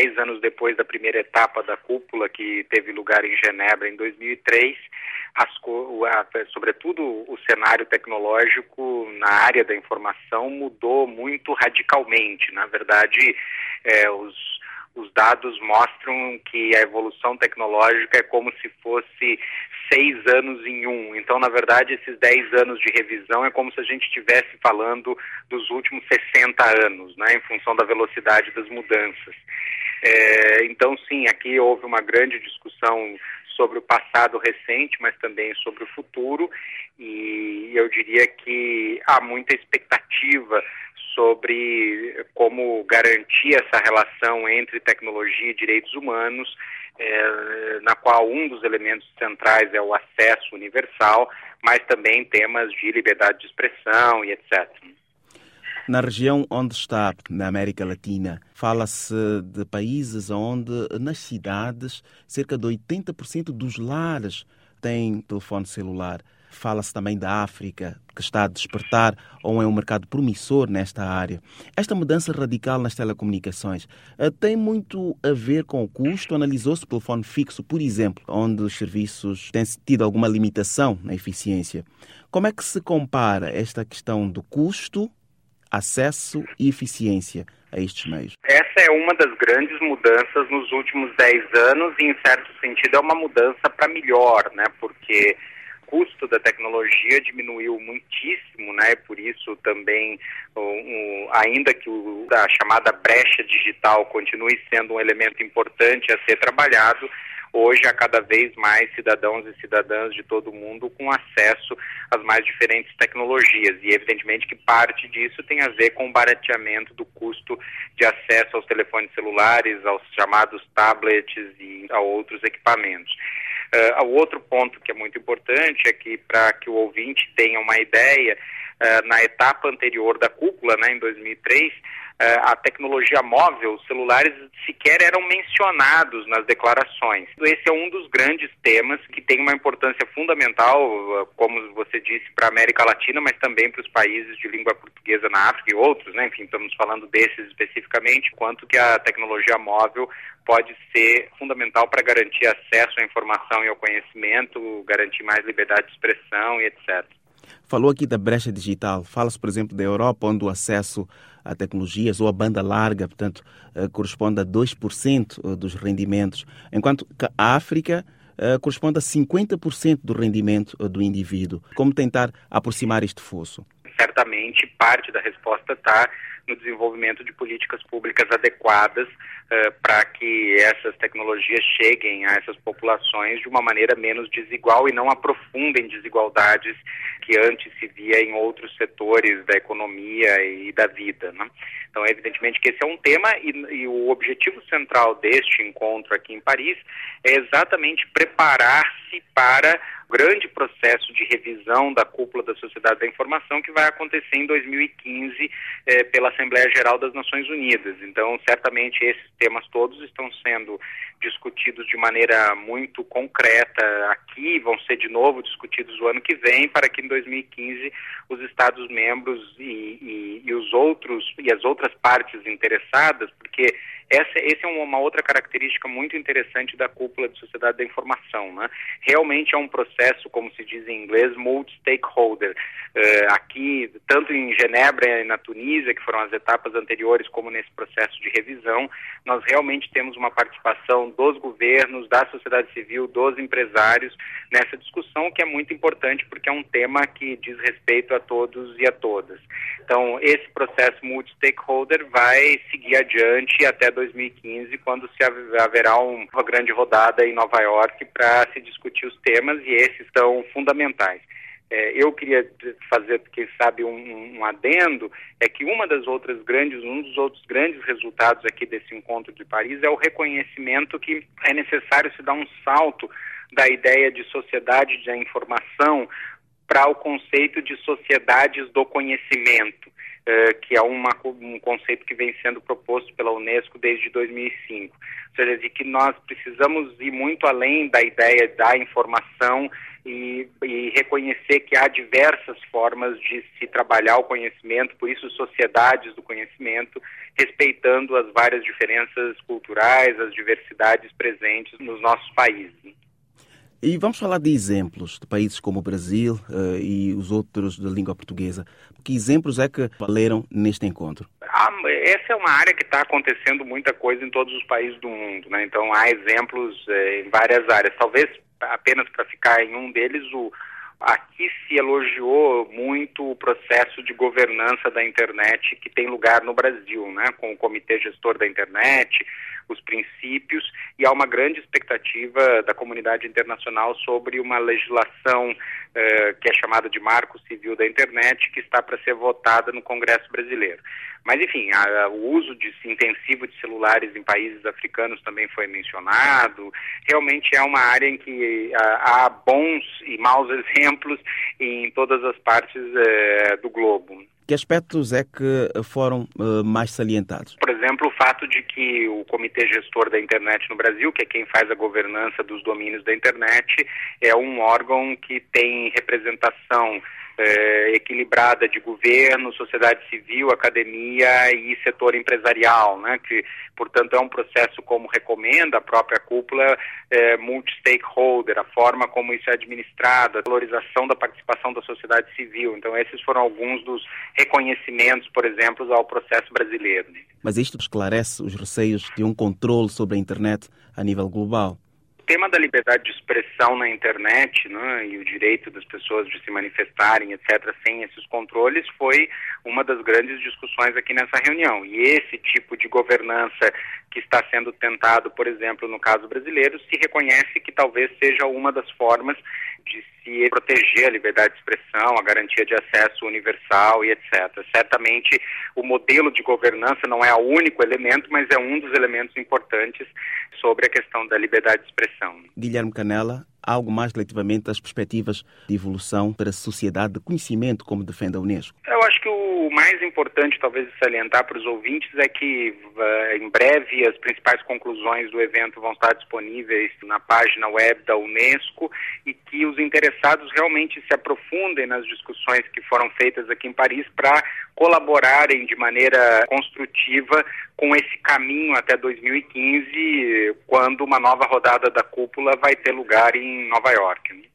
10 anos depois da primeira etapa da cúpula, que teve lugar em Genebra em 2003, sobretudo o cenário tecnológico na área da informação mudou muito radicalmente. Na verdade, os dados mostram que a evolução tecnológica é como se fosse 6 anos em um. Então, na verdade, esses 10 anos de revisão é como se a gente estivesse falando dos últimos 60 anos, né, em função da velocidade das mudanças. Então, sim, aqui houve uma grande discussão sobre o passado recente, mas também sobre o futuro, e eu diria que há muita expectativa sobre como garantir essa relação entre tecnologia e direitos humanos, na qual um dos elementos centrais é o acesso universal, mas também temas de liberdade de expressão e etc. Na região onde está, na América Latina, fala-se de países onde, nas cidades, cerca de 80% dos lares têm telefone celular. Fala-se também da África, que está a despertar ou é um mercado promissor nesta área. Esta mudança radical nas telecomunicações tem muito a ver com o custo? Analisou-se o telefone fixo, por exemplo, onde os serviços têm tido alguma limitação na eficiência. Como é que se compara esta questão do custo, acesso e eficiência a estes meios? Essa é uma das grandes mudanças nos últimos 10 anos e, em certo sentido, é uma mudança para melhor, né? Porque o custo da tecnologia diminuiu muitíssimo, né? Por isso também, ainda que a chamada brecha digital continue sendo um elemento importante a ser trabalhado, hoje há cada vez mais cidadãos e cidadãs de todo o mundo com acesso às mais diferentes tecnologias. E evidentemente que parte disso tem a ver com o barateamento do custo de acesso aos telefones celulares, aos chamados tablets e a outros equipamentos. O outro ponto que é muito importante é que, para que o ouvinte tenha uma ideia, na etapa anterior da cúpula, né, em 2003, a tecnologia móvel, os celulares sequer eram mencionados nas declarações. Esse é um dos grandes temas que tem uma importância fundamental, como você disse, para a América Latina, mas também para os países de língua portuguesa na África e outros, né? Enfim, estamos falando desses especificamente, quanto que a tecnologia móvel pode ser fundamental para garantir acesso à informação e ao conhecimento, garantir mais liberdade de expressão e etc. Falou aqui da brecha digital. Fala-se, por exemplo, da Europa, onde o acesso a tecnologias ou a banda larga, portanto, corresponde a 2% dos rendimentos, enquanto que a África corresponde a 50% do rendimento do indivíduo. Como tentar aproximar este fosso? Certamente, parte da resposta está no desenvolvimento de políticas públicas adequadas para que essas tecnologias cheguem a essas populações de uma maneira menos desigual e não aprofundem desigualdades que antes se via em outros setores da economia e da vida, né? Então, evidentemente que esse é um tema e o objetivo central deste encontro aqui em Paris é exatamente preparar-se para o grande processo de revisão da cúpula da Sociedade da Informação que vai acontecer em 2015 pela Assembleia Geral das Nações Unidas. Então, certamente esses temas todos estão sendo discutidos de maneira muito concreta aqui, vão ser de novo discutidos o ano que vem, para que em 2015 os Estados-membros e as outras partes interessadas, porque essa é uma outra característica muito interessante da cúpula de Sociedade da Informação, né? Realmente é um processo, como se diz em inglês, multi-stakeholder. Aqui, tanto em Genebra e na Tunísia, que foram as etapas anteriores, como nesse processo de revisão, nós realmente temos uma participação dos governos, da sociedade civil, dos empresários nessa discussão, que é muito importante porque é um tema que diz respeito a todos e a todas. Então, esse processo multi-stakeholder vai seguir adiante até 2015, quando haverá uma grande rodada em Nova York para se discutir os temas, e esses são fundamentais. Eu queria fazer, quem sabe, um adendo, é que um dos outros grandes resultados aqui desse encontro de Paris é o reconhecimento que é necessário se dar um salto da ideia de sociedade da informação para o conceito de sociedades do conhecimento. que é um conceito que vem sendo proposto pela Unesco desde 2005. Ou seja, de que nós precisamos ir muito além da ideia da informação e reconhecer que há diversas formas de se trabalhar o conhecimento, por isso sociedades do conhecimento, respeitando as várias diferenças culturais, as diversidades presentes nos nossos países. E vamos falar de exemplos de países como o Brasil e os outros de língua portuguesa. Que exemplos é que valeram neste encontro? Essa é uma área que está acontecendo muita coisa em todos os países do mundo, né? Então há exemplos em várias áreas. Talvez apenas para ficar em um deles, aqui se elogiou muito o processo de governança da internet que tem lugar no Brasil, né? Com o Comitê Gestor da Internet, os princípios, e há uma grande expectativa da comunidade internacional sobre uma legislação que é chamada de Marco Civil da Internet, que está para ser votada no Congresso brasileiro. Mas, enfim, o uso intensivo de celulares em países africanos também foi mencionado. Realmente é uma área em que há bons e maus exemplos em todas as partes do globo. Que aspectos é que foram mais salientados? Por exemplo, o fato de que o Comitê Gestor da Internet no Brasil, que é quem faz a governança dos domínios da internet, é um órgão que tem representação equilibrada de governo, sociedade civil, academia e setor empresarial, né? Que, portanto, é um processo, como recomenda a própria cúpula, multi-stakeholder, a forma como isso é administrado, a valorização da participação da sociedade civil. Então, esses foram alguns dos reconhecimentos, por exemplo, ao processo brasileiro. Mas isto esclarece os receios de um controle sobre a internet a nível global. O tema da liberdade de expressão na internet, né, e o direito das pessoas de se manifestarem, etc., sem esses controles, foi uma das grandes discussões aqui nessa reunião. E esse tipo de governança que está sendo tentado, por exemplo, no caso brasileiro, se reconhece que talvez seja uma das formas de se proteger a liberdade de expressão, a garantia de acesso universal e etc. Certamente, o modelo de governança não é o único elemento, mas é um dos elementos importantes sobre a questão da liberdade de expressão. Guilherme Canella, algo mais relativamente às perspectivas de evolução para a sociedade de conhecimento, como defende a Unesco? Eu acho que o mais importante, talvez, de salientar para os ouvintes é que, em breve, as principais conclusões do evento vão estar disponíveis na página web da Unesco e que os interessados realmente se aprofundem nas discussões que foram feitas aqui em Paris para colaborarem de maneira construtiva com esse caminho até 2015, quando uma nova rodada da cúpula vai ter lugar em Nova York.